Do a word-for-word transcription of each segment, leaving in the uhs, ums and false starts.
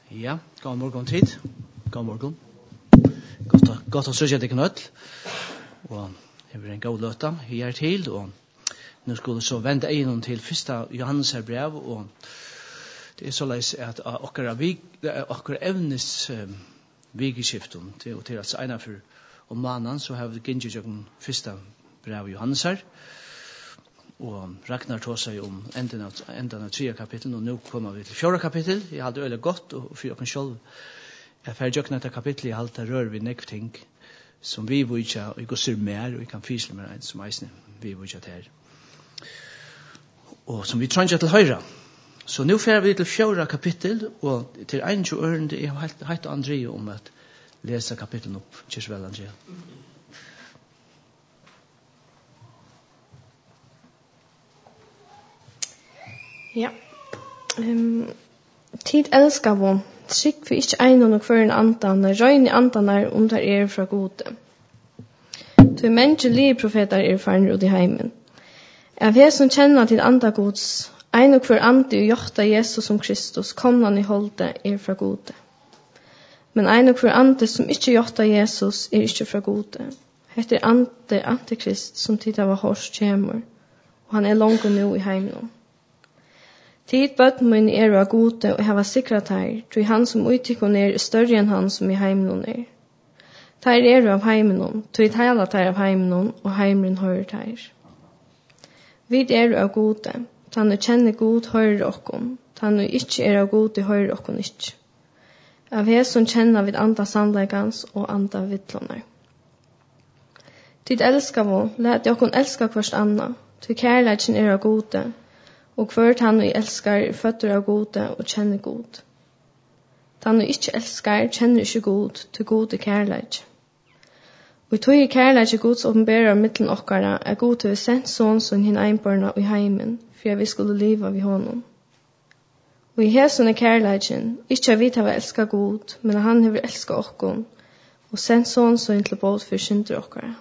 Ja, god morgen tid. God morgen. Godt, godt å søke deg nødt. Og jeg vil en god løte her til. Og nå skulle så vende egen til første Johannes her brev. Og det er såleis at akkurat evnes um, vigeskiften til, til at ene for om mannen så har vi gitt jo første brev Johannes her. Og Ragnar tog seg om enden av, enden av tredje kapittel, og nå kommer vi til fjorda kapittel. Jeg hadde øyelig godt, og for dere selv, jeg er ferdig å dette kapittel, jeg halte rør vi nekv ting, som vi vil ikke, og jeg går sur mer, og jeg kan fysle mer enn som eisne, vi vil ikke til. Og som vi trenger til høyre. Så nå fer vi til fjorda kapittel, og til en til ørende, jeg har hatt André om at lese kapitlen opp, Kirsvel André. Ja. Um, tid elskar vi. Trygg for ikke egnet og for en andan. Røyne i andan er om det er fra gode. To menneskelige profeter er farner ut i heimen. Av her som kjenner til andagods, ein og for ande og hjorta Jesus som Kristus, kom han i holde er fra gode. Men ein og for ande som ikke hjorta Jesus er ikke fra gode. Heter ande antikrist som tid av hors kjemur, og han er langt nå i heimen. Tid bøtt min er av gode og hava sikrat her, tror han som uttikken er større enn han som i heimen er. Ter er av heimen, tror heila ter av heimen, og heimen hører ter. Vi er av gode, tann og kjenner god hører okkom, tann og ikke er av gode hører okkom ikke. Av her som kjenner vid anda sannleggans og anda vidtlonar. Tid elskar vi, let okkom elska hverst anna, tror kærleikjen er av gode, og hvert han og elskar er føtter av gode og kjenner god. Han og ikke elskar kjenner ikke god til gode kærleik. Og tog i kærleik gods åpenbærer mittlen okkara er god til vi sendt sånn som hinn einbarna og i heimen, for vi skulle liva vid honom. Og i hesen er kærleiken, ikke vi til å elska god, men han har elska okkon, og sendt sånn som til båt for synder okkara.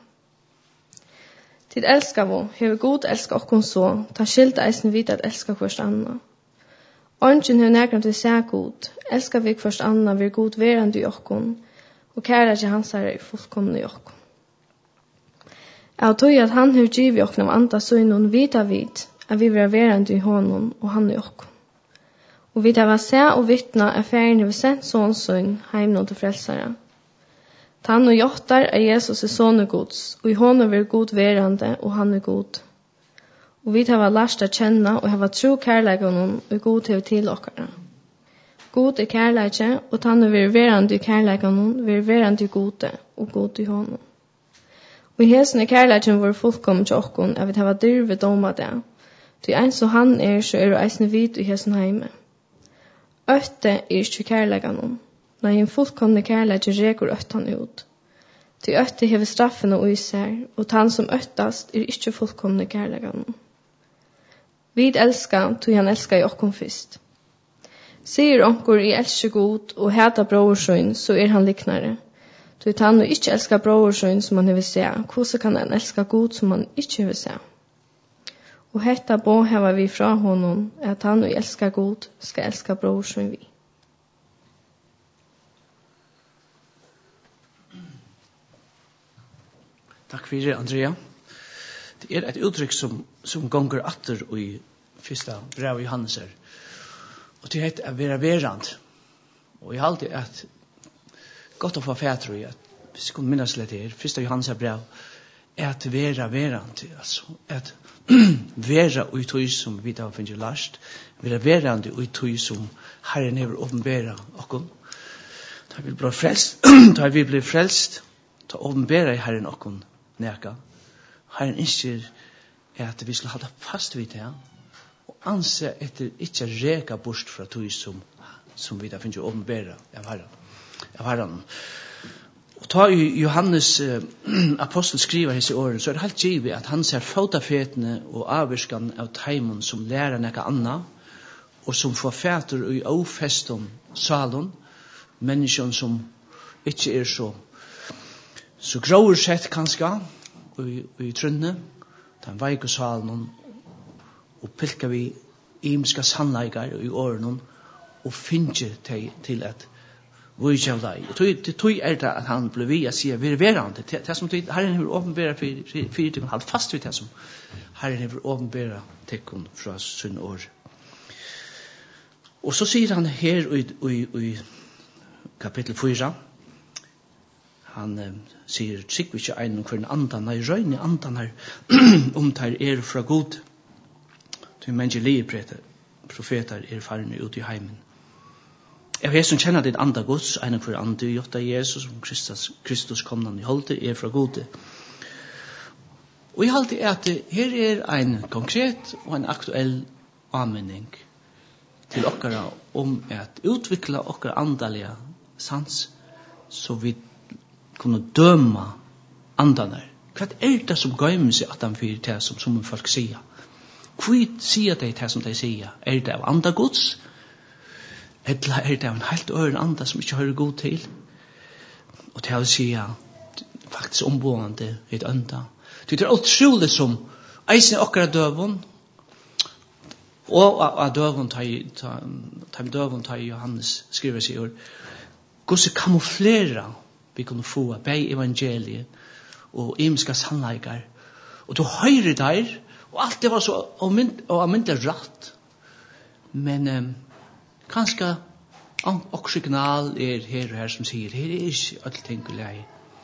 Tid elskar vi, hever god elska okkon så, ta skilt eisen vite at elska hverst anna. Ongen hever nærkant til seg god, elskar vi hverst anna vir god verande i okkon, og kæra ikke hans er i fullkomne i okkon. Jeg tog at han hever givet okkon av anda søgnon vita vid, at vi vil verande i honom og han i okkon. Og vi tar se og vittna er ferien hever sendt sånn søgn heimnå til frelsare. Han og jottar er Jesus er sånne gods, og i honom er god verande, og han er god. Og vi har lært å kjenne, og har tro kærleikene, og god til til okkara. God er kærleike, og han er verande i kærleikene, er verande i gode, og god i honom. Og i hesen er kærleikene vår fullkommen til okkon, er vi har dyrve doma det. Til en så han er, så er det eisne vid i hesen heime. Øtte er ikke kærleikene, når en fullkomne kærleik reker øttan ut. Til øtte hever straffen og især, og han som øttast er ikke fullkomne kærleikene. Vi elskar, til han elskar i okkom fyrst. Sier onkur i elsker god og heta brorsøyn, så er han liknare. Til han og ikke elskar brorsøyn som han hever se, hvordan kan han elska god som han ikke hever se? Og hetta bo hever vi fra honom, at han og elskar god skal elska brorsøyn vi. Takk for det, Andrea. Det er et uttrykk som, som gonger atter i første brev Johannes her. Og det heter å være verand. Og jeg har alltid at godt å få fætre i at hvis jeg kunne minnes litt her, første Johannes her brev, er at være verand. Altså, at være i tog som vi da finner last, være verand i tog som Herren hever åpenbæra okkom. Da vi blir frelst, da vi blir frelst, ta åpenbæra i Herren okkom neka. Herren ønsker at vi skal holde fast vid det, og anse etter ikke reka bort fra tog som, som vi da finner åpenbæra av Herren. Av Herren. Og ta i Johannes eh, apostel skriver hese åren, så er det helt givet at han ser fotafetene og avvirskan av teimen som lærer neka anna, og som får fæter i ofestom salon, mennesken som ikke er så så grauer sett kanskje i, i trunne, den veik og salen, og pilka vi imska sannleikar i åren, og finner til, til at vi kjell deg. Det tog er det at han ble vi å si vi er verande. Det som Herren har åpenbæret for tikkun, halt fast vid det som Herren har åpenbæret tikkun fra sin år. Og så sier han her i, i, i kapittel fire, han eh, sier, trygg vi ikke ein om hver andan, nei, røyne andan her, om der er fra god, til menneskelige profeter er farne ut i heimen. Jeg vet som kjenner ditt anda gods, en av hver andre, gjort av Jesus, som Kristus, Kristus kom i holde, er fra gode. Og jeg halte er at her er en konkret og en aktuell anmenning til okkara om at utvikla okkara andalige sans, så vi kunne døma andaner. Hva er det som gøymer seg at han fyrir det som, som folk sier? Hva sier de det som de sier? Er det av andagods? Eller er det av en helt øren anda som ikke hører god til? Og til å si faktisk omboende i et anda. Det er utrolig som eisen okkara døvun, og av døvun tar døvun tar Johannes skriver seg ord, hvordan kamuflera vi kunne få bei evangeliet og imiska sannleikar. Og du høyrer der, og alt det var så avmyndelig ratt. Men um, kanskje og signal er her og her som sier, her er ikke alt ting og leie.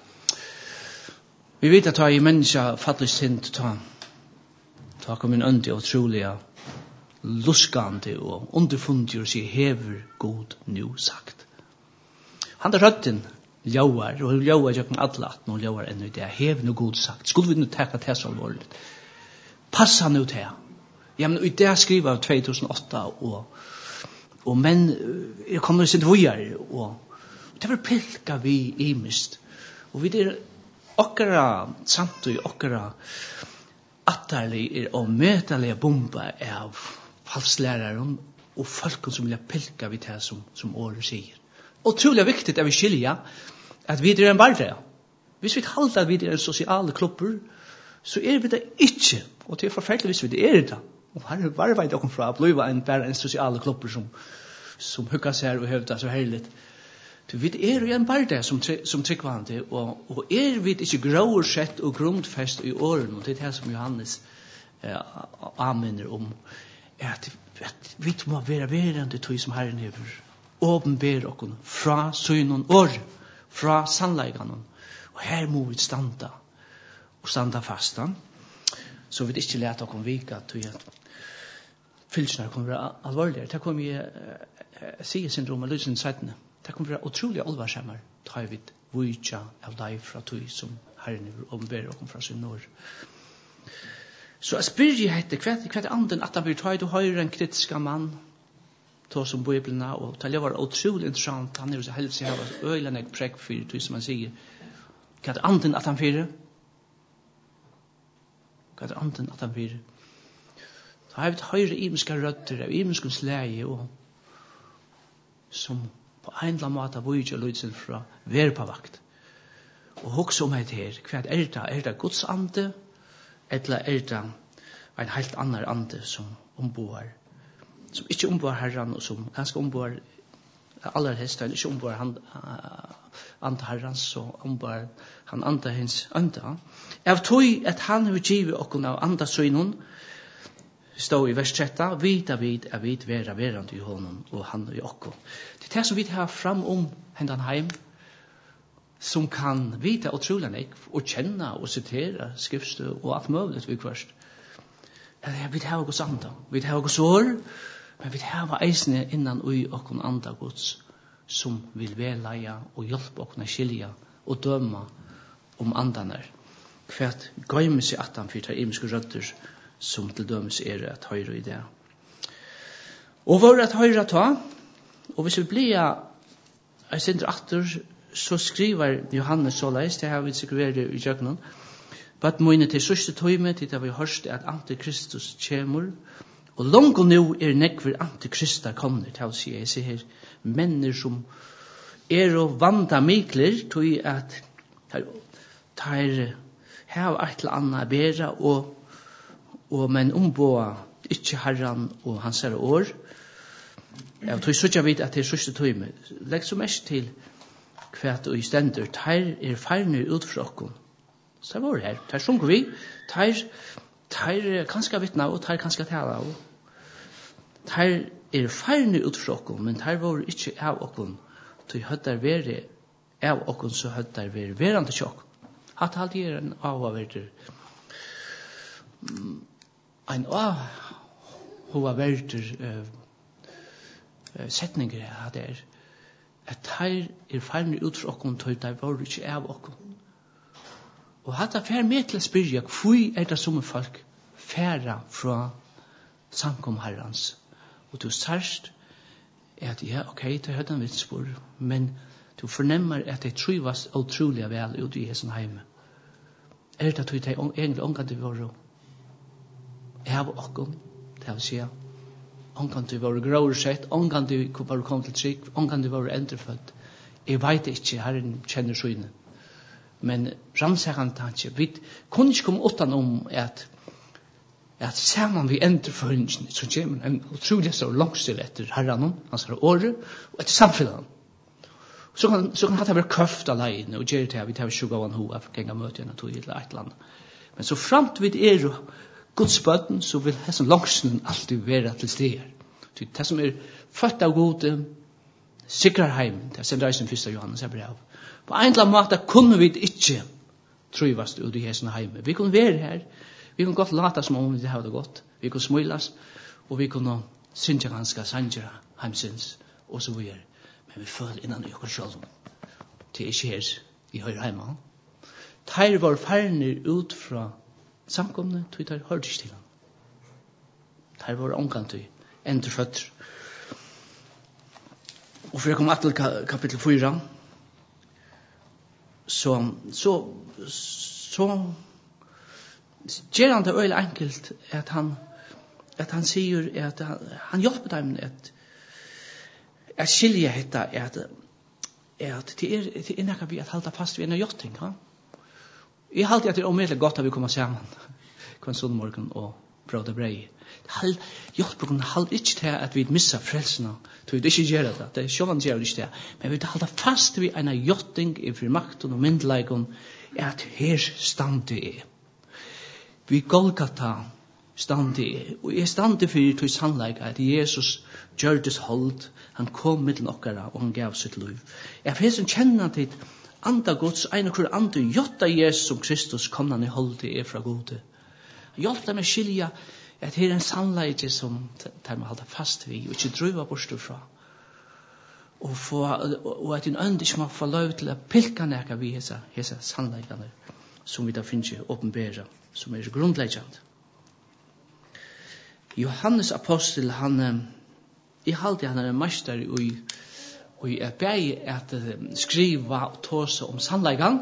Vi vet at da i menneska fattelig sint, ta, ta kom en øndig og trolig luskande og underfundig og sier, hever god nu sagt. Han er røtten, ljauar, og ljauar gjør alle at noen ljauar ennå det, hever nu god sagt. Skulle vi nu teka det så alvorlig? Passa nu til. Ja, men i det skriver av två tusen åtta og og men jeg kommer til å vågjere og det var pilka vi i mist og vi der okkara samt og okkara atterlig og møtelige bomba av falslæreren og folk som vil pilka vi til som, som året sier. Og utrolig viktig at vi skilja at vi er en barre. Hvis vi halter at vi er en sosiale klubber, så er vi det ikke. Og det er forferdelig hvis vi det er det. Og her var det ikke fra å bli en, bare en sosiale klubber som, som hukka seg og høvda så herlig. Vi er jo en barre som, som tryggvande, og, og er vi ikke gråersett og grundfest i årene, og det er det som Johannes eh, anminner om, at, at vi må være verande tog som Herren hever, åpenber okken fra synen år, fra sannleikene, og her må vi standa, og standa fasta, så vi ikke lete okken vika til at fylsene kommer være alvorligere. Det kommer vi uh, sige syndrom og lysen settene. Det kommer være utrolig alvarsammer, tar vi vujtja av deg fra tog som Herren åpenber okken fra synen år. Så jeg spyr jeg hette, hva er anden at han blir taget og høyre en kritiska mann, to som bibelna, og det var utrolig interessant, han er jo så helst jeg har øyland jeg prekk for det som han sier. Hva er anden at han fyrer? Hva er anden at han fyrer? Så har vi et høyre imenska røtter av imenska slæge, og som på en eller annen måte har vært og lydt fra være på vakt. Og hokse om det her, hva er det? Er det Guds ande, eller er det en helt annan ande som omboar? Som ikke omboar Herren, og som ganske omboar aller hester, ikke omboar han, uh, ande Herren, så omboar han ande hens ande. Jeg tog at han har givet okken av anda søgnen, stod i vers tretten, vita vid er vid vera verande i honom, og han i okken. Det er det som vi har fram om hendan heim, som kan vita utrolig nek, og kjenne og sitere skriftstø og alt mulig vi først. Ja, vi har oss anda, vi har oss år, men vi har eisne innan ui okkon anda gods, som vil velleia og hjelpe okkon a skilja og døma om andanar. Hvert gøyme seg at han fyrir imiske rødder, som til dømes er at høyre i det. Og var at høyre ta, og hvis vi blir jeg sender atter, så skriver Johannes så leis, det har vi sikkert vært i jøkkenen, but moine til sørste tøyme, til det vi hørste at Antikristus kjemur, og langt og nå er nekver Antikrista kommer, til å si, jeg ser her, menner som er og vanda mikler, tog at tar her et eller annet bedre, og, og men omboa ikke Herren og hans herre år, Jeg tror så jeg vet at det er sørste tøyme. Legg så mest til kvært og i stender. Teir er feirner ut fra okken. Så det var her. Teir sjunger vi. Teir, teir kanskje vittna og teir kanskje tala og. Teir er feirner ut fra okken, men teir var ikke av okken. Tøy høttar vere av okken, så høttar vere verande tjokk. Hatt halde er en av å være en av hva verder uh, uh, setninger jeg det er at her er feilene ut fra okken tøy der var ikke av okken og hatt det fer med til å spyrja hvor er det som er folk færa fra samkom herrans og du sørst er at ja, ok, det er høyden vitspor men du fornemmer at det trivas utrolig vel ut i hessen heime er det at du egentlig omgang til våre av okken det vil si omgang til våre grøver sett omgang til hvor kom til trygg omgang til våre endrefødt jeg vet ikke, herren kjenner syne men ramsækant tanke vi kunne ikke komme utan om at at sammen vi endreføringen så kommer en utrolig så langstil etter herren hans året og etter samfunnet så kan så kan det være køft alene og gjøre det vi tar tjugo av en hoa for gjenga møte enn tog i et land men så fremt vi er jo Guds bøtten, så vil hessen langsen alltid være til steder. Det som er født av gode, sikrer heim, det er sender i sin første Johannes er brev. På en eller annen måte kunne vi ikke trivast ut i hessen heim. Vi kunne være her, vi kunne godt lata som om vi hadde det godt, vi kunne smilas, og vi kunne synge ganske sanjere heimsins, og så videre. Men vi føler innan i okker selv. Det er ikke her i høyre heima. Teir var ferner ut fra samkomne, tog der hørte ikke til han. Der var omgang til endreføtter. Og for jeg kom til kapittel fyra, så, så, så gjør han det øyelig enkelt at han, at han sier at han, han hjelper dem at, at skilje hette at, at det er, det er nekka vi at halda fast ved en jotting, ha? Jeg halte at det er omedelig godt at vi kommer sammen kvann sunnmorgen og bråda brei. Hjelper halde ikke til at vi missa frelsene, så vi ikke gjør det. Det er sjåvan gjør det ikke det. Men vi halde fast ved en jotting i fri makten og myndleikon at her stande er. Vi Golgata stande er. Og jeg stande for til sannleik at Jesus gjør det hold. Han kom mittlen okkara og han gav sitt liv. Jeg får som kjenner til anda Guds, ein og hver andre, jotta Jesus som Kristus kom han i holdet er fra gode. Hjelp dem å skilja at her er en sannleik som de må holde fast vid, og ikke drøyva bort fra. Og, få, og at en ønd ikke må få lov til å pilka neka vid hese, hese sannleikene som vi da finner åpenbæra, som er grunnleggjant. Johannes apostel, han, jeg halte han er en meister i og jeg ber at skriva og tåse om sannleikan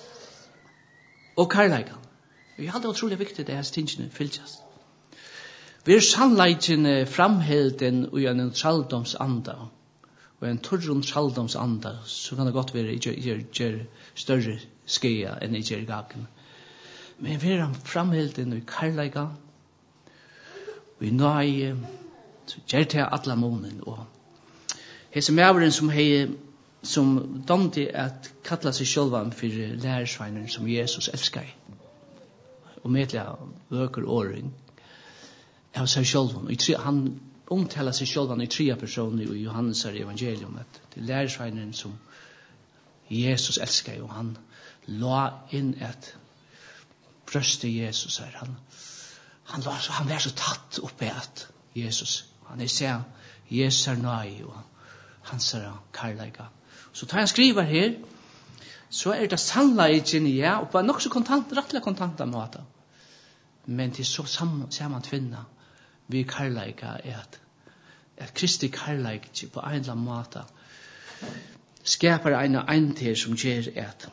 og karleikan. Jeg hadde utrolig viktig det her tingene fylltjast. Vi er sannleiken framhelden i en tralldomsanda og en turrund tralldomsanda så kan det godt være ikke gjør større skeia enn ikke gjør gaken. Men vi er framhelden i karleikan og i nøye så gjør det alle månen og hese mæveren som hei som domte at kalla seg sjølvan for lærersveinen som Jesus elskar og medlega vøker åren av seg sjølvan han omtaler seg sjølvan i tria personer i Johannes evangelium at det er lærersveinen som Jesus elskar og han la inn et brøste Jesus her han, han, var, så, han var så tatt oppe at Jesus han er sier Jesus er nøy og hans er karleika. Så tar han skriver her, så er det sannleiken, ja, og på en nok så kontant, rettelig kontant av måte. Men til så saman tvinna, vi karleika er at, at Kristi karleik på en eller annen måte skapar en ein til som gjør at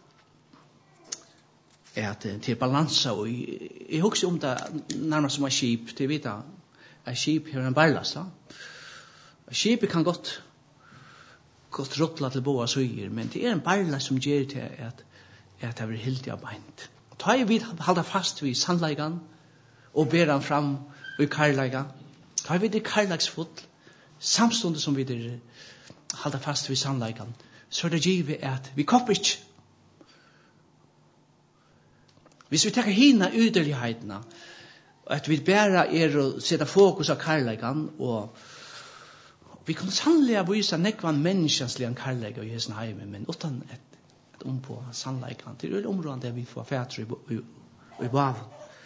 at til balansa og jeg husker om det nærmest som en skip, til vita, en skip har en barlast, ja. Skipet kan godt godt ruttla til boa søyer, men det er en barla som gjør til at, at det blir helt av beint. Ta i vid halda fast vid sannleikan og ber han fram i karleikan. Ta i vid det karleiksfull, samstundet som vi der halda fast vid sannleikan, så er det givet at vi kopper ikke. Hvis vi tar hina yderligheterna, at vi bare er å sette fokus av karleikan, og vi kan sannlega vise nekvan menneskensliga karleika i hessen heime, men utan et, et om på sannleikan, til er områden der vi får fætre i, i, i baven.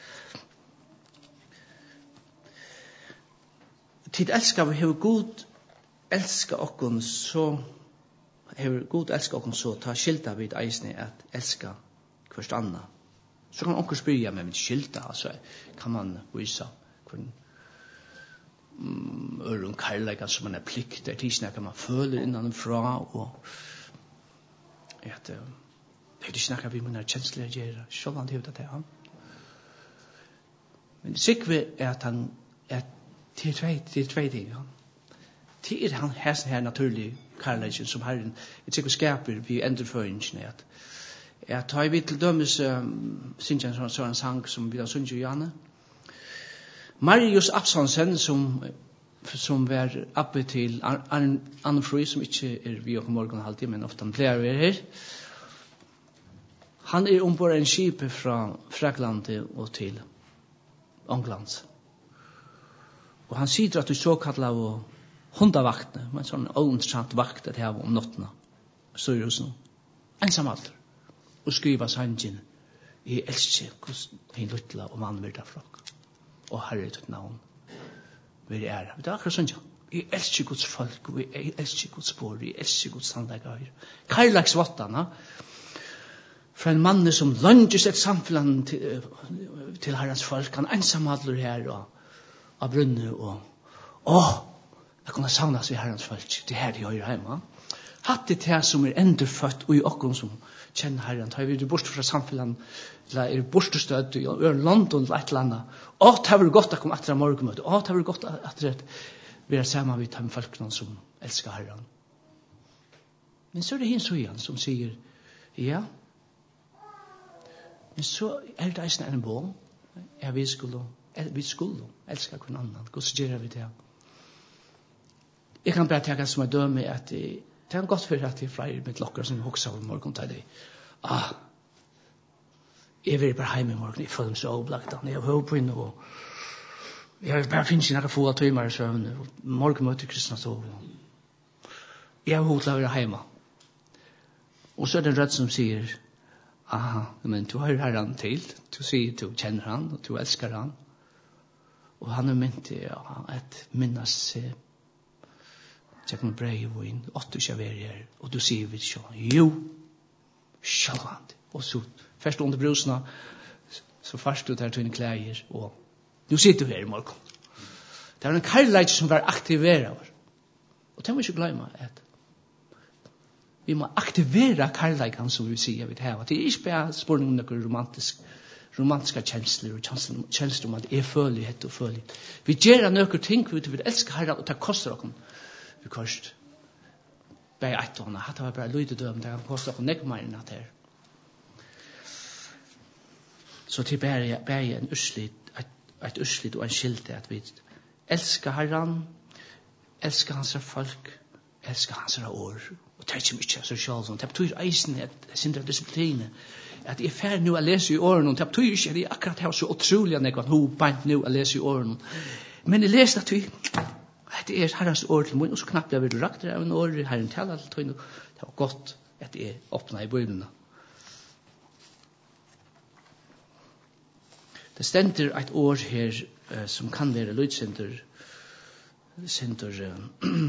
Tid elskar vi hever god elska okkon så hever god elska okkon så ta skilta vid eisne at elska hverst anna. Så kan onker spyrja med mitt skilta, altså kan man visa hvern um, øren karleikan som man er plikt, det er tisne kan man føler innanfra, og at det er ikke snakka vi munner kjenslige gjerra, sjålan det det han. Men det sikve er at han er til tvei, til tvei ting, han. Det er han hæsen her naturlig karleikan som herren, et sikve skaper vi endurføringen at Ja, tar vi til dømes um, Sintjan som sånn sang som vi har sunnet i Janne. Marius Absalonsen som, som var oppe til Anne Frøy som ikke er vi og morgen halvtid, men ofte han pleier vi her. Han er ombord en skip fra Fræklandet og til England. Og han sier at du så kallet av hundavaktene, men sånn åndsant vakt at jeg om nottene. Så er det hos noen. Ensam alder. Og skriva sangen I elsker hvordan en luttla og mann vil derfra. Og herre til navn vil jeg ære. Det er akkurat sånn, ja. Jeg elsker Guds folk, og jeg elsker Guds spår, jeg elsker Guds sannleggare. Karlaks vattana, fra en mann som lønges et samfunn til, til herrens folk, han ensamadler her og av brunne, og åh, jeg kunne savnes ved herrens folk, det her de hører hjemme. Hatt det her som er endurfødt, og i okkom som kjenner herren, tar vi det bort fra samfunnet, eller er bortestød, og er London eller et eller annet. Åh, det har vært godt å komme etter morgenmøte. Åh, det har vært godt at vi er sammen med de folkene som elsker herren. Men så er det hins og igjen som sier, ja, men så er det eisen en bå, ja, vi skulle, vi skulle elske hver annen. Hvordan gjør vi det? Jeg kan bare tenke som jeg dømer at det Det er godt for at det er flere med lokker som hokser over morgen til det. Ah, jeg vil bare hjemme i morgen, jeg føler meg så overlagt. Jeg har hørt på inn, og jeg bare finner ikke noen få timer i søvn, og morgen møter kristne så. Jeg har hørt til å være hjemme. Og så er det en rødt som sier, aha, men du har herren til, du sier du kjenner han, og du elsker han. Og han er mynt til ja, at minnes seg, jeg kan breie og inn, og du skal være her, og du sier vi så, jo, sjåland, og så først under brusene, så først du tar til dine klæger, og nu sitter du her i morgen. Det er en karleit som var aktiveret, og det må ikke glemme at vi må aktivera karleikan som vi sier vi har. Det er ikke bare spørsmål om noen romantisk, romantiske kjensler og kjensler om at det er følelighet og følelighet. Vi gjør noen ting vi vil elske herren, og det koster oss. Vi kost bare ett år, hatt det var bare lydedøm, det kan koste oss nekk mer enn at her. Så til bare, bare en urslit, et, et urslit og en skilte at vi elsker herren, elsker hans folk, elsker hans år, og det er ikke mye så selv, det betyr eisen at jeg synes det er disiplinen, at jeg er ferdig nå å lese i årene, det betyr ikke at jeg akkurat har så utrolig at jeg kan ho bant nå å lese i årene, men jeg leser at vi, det er herrens år til munn, og så knapt jeg vil rakte av en år, herren taler til tøyne, det var godt at jeg åpnet i bøylene. Det stender et år her uh, som kan være lydsender, sender uh,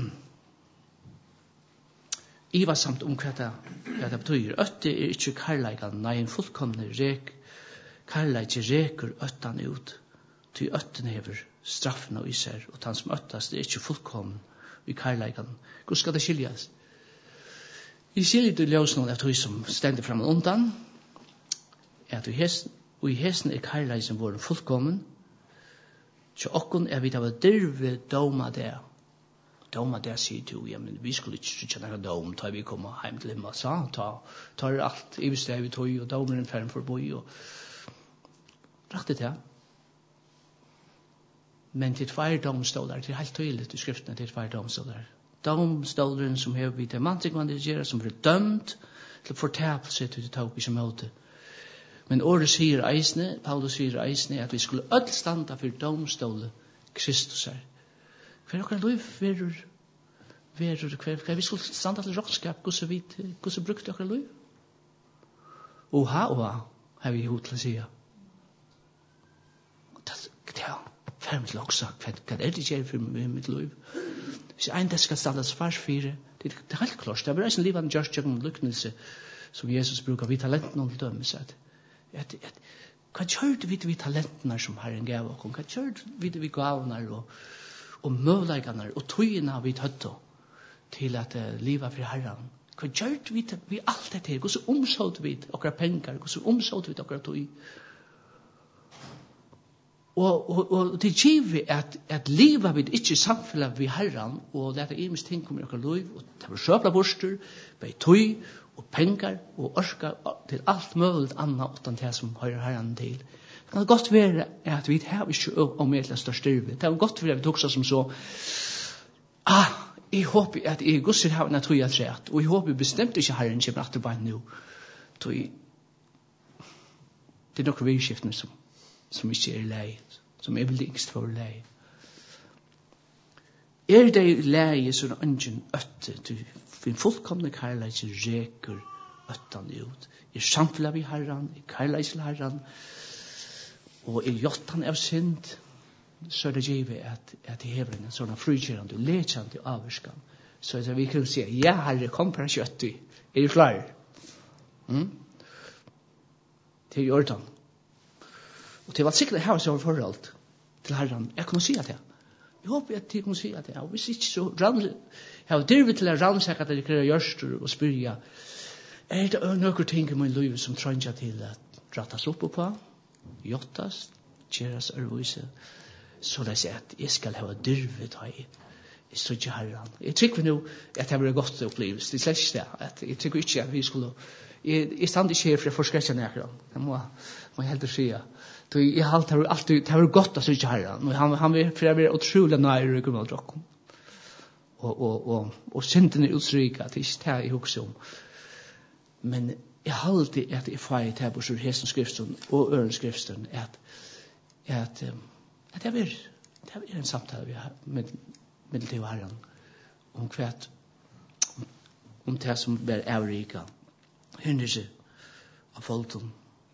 Iva samt om hva det, hva det betyr. Øtte er ikke karleikan, nei, en fullkomne rek, karleik reker øttan ut, til øtten hever straffen og iser, og han som øttast er ikke fullkomne i karleikan. Hvor skal det skiljas? I skiljer du ljøs noen av tog som stender frem og undan, at i hesten, og i hesten er karleikan vår fullkommen, så okkon er vi da var dyrve doma det, Doma der sier du, ja, men vi skulle ikke trykke noen dom, da vi kommer hjem til himmel, så ta, tar alt, i bestev vi tog, og domeren ferden for boi, og rakt det, ja. Men til tvær domstolar, til helt tydelig i skriftene til tvær domstolar. Domstolaren som har vi til mannsingvandet gjør, som blir dømt til fortapelse til det tog ikke måte. Men året sier eisne, Paulus sier eisne, at vi skulle ødel standa for domstole Kristus her. Hver okkar liv verur, verur, hver, hver vi skulle standa til råkskap, hvordan vi, hvordan brukte okkar liv? Oha, oha, har vi hod til å sige. Ja, færm til også, hva er det gjør for mitt liv? Hvis en det skal standa svars fire, det er helt klart, det er bare en livande gjørst gjennom lyknelse, som Jesus brukar vi talenten til dømes, at at at hva gjør vi vi talentene som Herren gav oss, hva gjør vi vi gavene og og møvleggene og tøyene vi tøtte til at uh, livet for Herren. Hva gjør vi vi alt dette her? Hvordan omsåt vi okra penger? Hvordan omsåt vi okra tøy? Og, og, og det gjør vi at, at livet vi ikke samfunnet vi Herren og lete imes ting kommer i okra liv og det var søpla borster, bei tøy og penger og orska til alt mulig annet utan det som hører Herren til. Det kan godt være at vi har ikke om et større styrve. Det kan godt være at vi tog som så ah, jeg håper at jeg gusser har en tøy at rett og jeg håper bestemt ikke Herren kommer at det bare nå. Det er noen virskiftene som, som ikke er lei, som er vel yngst for lei. Er det leie så er ungen øtte til fin fullkomne kærleis reker øttan ut. Er samfunnet vi Herren, er kærleis til Herren, og er jottan av synd, så er det givet at, at det hever en sånn frukjørende og lekjande avvarskan. Så at vi kan si, ja Herre, kom på kjøtti, er det flere? Mm? Det er jordan. Og til hva sikkert her så forhold til Herren, jeg kan si at det. Jeg håper at de kan si at det. Og hvis ikke så rann, jeg har dirvet til å rannsake at det krever gjørster og spyrja, er det noen ting i min liv som trenger til at rattas opp på, jottast, kjeras ærvise, så det er at jeg skal ha dirvet av i stodje Herren. Jeg tykker nå at det blir godt opplevelse. Det er slett ikke det. At jeg tykker ikke at vi skulle... Jeg, jeg stand ikke her for å forskrekja nækron. Det må, må jeg helt si. Jeg har alltid... Det var godt å stodje Herren. Han, han vil for å være utrolig nær i grunn av drokken. Og, og, og, og synden er utrykket. Det er ikke det jeg husker om. Men jeg har alltid at jeg får til på Hesen skriften og Øren skriften at, at, at jeg vil, det er en samtale vi har med, med det og Herren om hvert om, om det som blir avrika hindrelse av folken.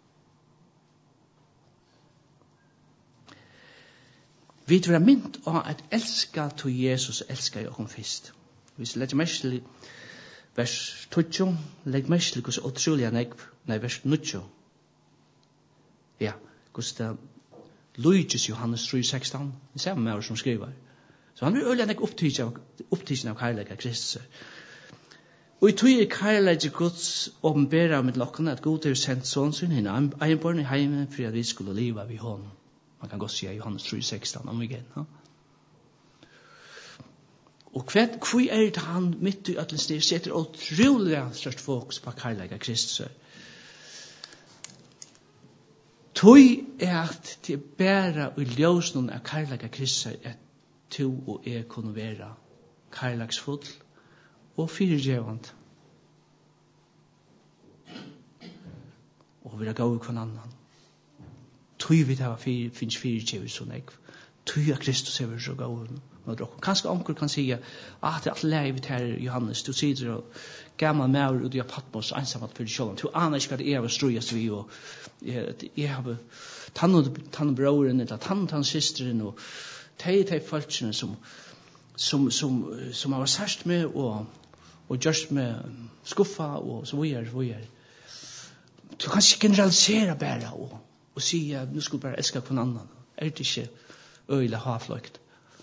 Vi tror mynt av at elska til Jesus elska jeg om først. Hvis vi legger mest til vers tjugo, legg mest til hvordan utrolig han er, nei, vers nitjo. Ja, hvordan det Luiges Johannes tre seksten, det ser man med oss som skriver. Så han vil øyelig han er opptidsen av kærlighet av Kristus. Og i tog er kærlighet av Guds åpenbæra med lokkene at Gud har sendt sånn sin henne, en barn i heimen for at vi skulle leve ved hånden. Man kan godt si Johannes tre seksten om igjen, ja. Og hva er det han midt i ødelen sted setter utrolig størst fokus på kærlighet av Kristus? Tøy er at det er bare i ljøsnen av kærlighet av Kristus at to og jeg kunne være kærlighetsfull og firegjøvende. Og vi er gav i hver annan. Tøy vi det finnes firegjøvende som jeg. Tøy av Kristus er vi så gav med dere. Kanskje onker kan si at det er alt leivet her, Johannes, du sier og gammal maur og du har Patmos ensamhet for sjålen. Du aner ikke hva det er å strøyes vi og jeg har tann og brøren eller tann og tann systeren og teg teg folkene som som, som, som har sært med og, og gjørst med skuffa og så videre, så videre. Du kan ikke generalisere bare og, og si at nu skal du bare elske på en annan. Er det ikke øyla hafløkt?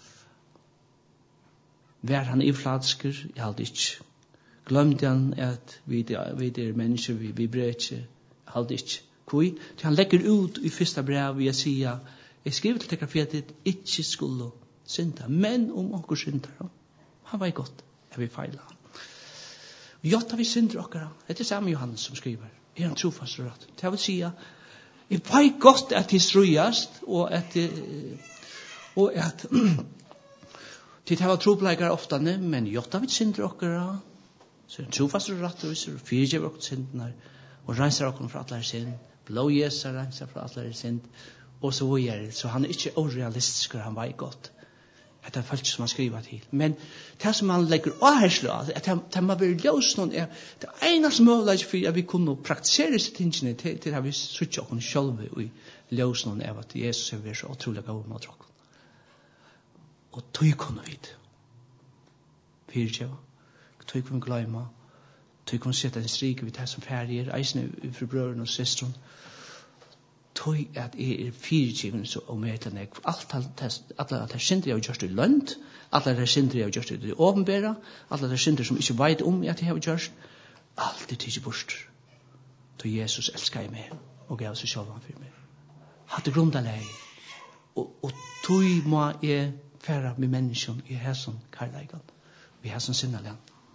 Vær han i flatsker, jeg hadde ikke. Glömde han at vi er mennesker, vi, vi bre ikke, jeg hadde ikke. Hvor? Så han legger ut i første brev, vi sier, jeg skriver til dere for at det ikke skulle synda, men om onker synder, han var godt, jeg vil feile han. Jotta vi synder okkara, det er samme Johannes som skriver, er han trofast og rett. Det vil si, jeg var godt at det strøyast, og at Og at tid har trobleikar ofta, men jotta vi synder okkara, så er trofast og rattviser, og fyrtjever okkara syndene, og reiser okkara fra alle synd, blå Jesus reiser fra alle synd, og så videre, så han er ikke orealistisk, han var godt. Det er folk som han skriver til. Men det som han legger avherslu av, at det må være ljøs noen, er det eneste mulighet for at vi kunne praktisere disse tingene til, til at vi sutter oss selv i ljøs noen av at Jesus er så utrolig gav med oss. Og tog kunne vi det. Fyrtjeva. Tog kunne vi glemme. Tog kunne sette en strik ved det som ferger, eisene for brødren og søsteren. Tog at jeg er fyrtjeven så og med til nek. Alle at jeg synder jeg har gjort det lønt, alle at jeg synder jeg har gjort det åpenbæra, alle at jeg synder som ikke vet om at jeg har gjort, alt er tidlig bort. Tog Jesus elsker jeg meg og gav seg selv for meg. Hadde grundaleg. Og, og tog må jeg færa med mennesken i hæsson karlægan, i hæsson sinnaljan.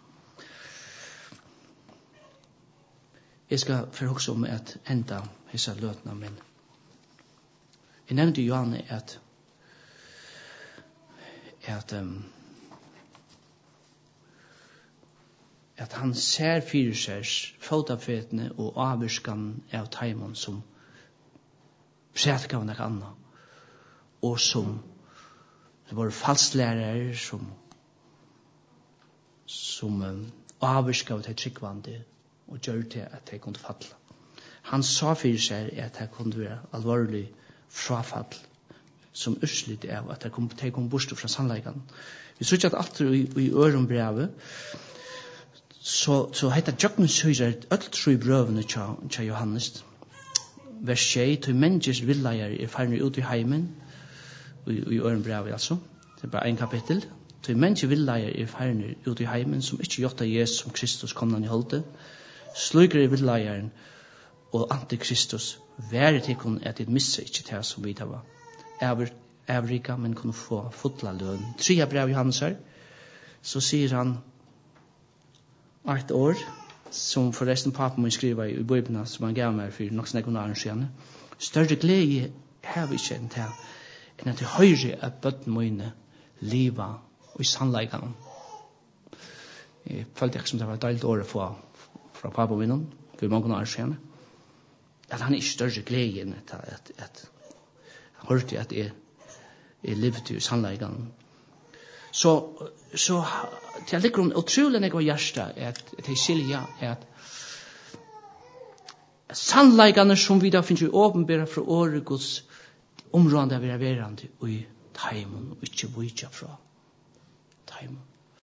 Jeg skal forhokse om at enda hessa løtna, men jeg nevnte Johanne at at um, at han ser fyrir seg fotafetene og avvirskan av taimon som prætgav nek anna og som det var falsklærere som som um, avvirskan av det tryggvande og gjør til at det kunne falla. Han sa fyrir seg at det kunne være alvorlig frafall som urslit av at det kom, det kom bort fra sannleikan. Vi så ikke at alt i, i øren brevet så, så heter Jøknes høyre ødelt tro i brøvene til Johannes. Vers tjei, til menneskers villeier er ferdig ut i heimen i, i øren brevet altså. Det er bare en kapittel. Til menneskers villeier er ferdig ut i heimen som ikke gjort av Jesus som Kristus kom han i holdet. Sluker er villeieren og antikristus være til kun at det misser ikke til som vi tar var. Avrika, men kunne få fotla løn. Tria brev Johannes her, så sier han et år, som forresten pappa må skrive i Bibelen, som han gav meg for nok snakke om åren siden. Større glede har vi ikke enn til, enn at det høyre at bøtten mine liva og i sannleikene. Jeg følte ikke som det var et deilig år å få fra pappa min, for mange år siden. At han er ikke større glede enn at, at, at han hørte at jeg, jeg levde i sannleikene. Så, så det ligger om utrolig når jeg var hjertet at, at jeg skiljer at sannleikene som vi da finner åpenbæret fra året Guds områdene vi er verande og i teimen og ikke vujtja fra teimen.